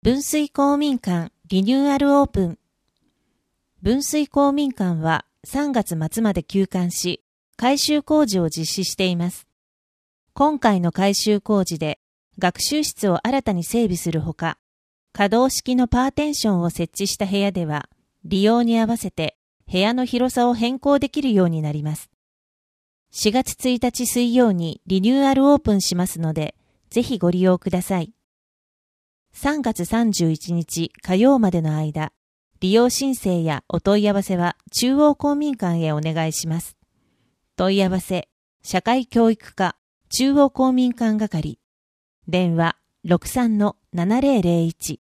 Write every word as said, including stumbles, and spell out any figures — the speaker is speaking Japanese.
分水公民館リニューアルオープン。分水公民館はさんがつ末まで休館し、改修工事を実施しています。今回の改修工事で学習室を新たに整備するほか、可動式のパーテンションを設置した部屋では、利用に合わせて部屋の広さを変更できるようになります。しがつついたち水曜にリニューアルオープンしますので、ぜひご利用ください。さんがつさんじゅういちにち火曜までの間、利用申請やお問い合わせは中央公民館へお願いします。問い合わせ、社会教育課中央公民館係、電話 ろくさんのななぜろぜろいち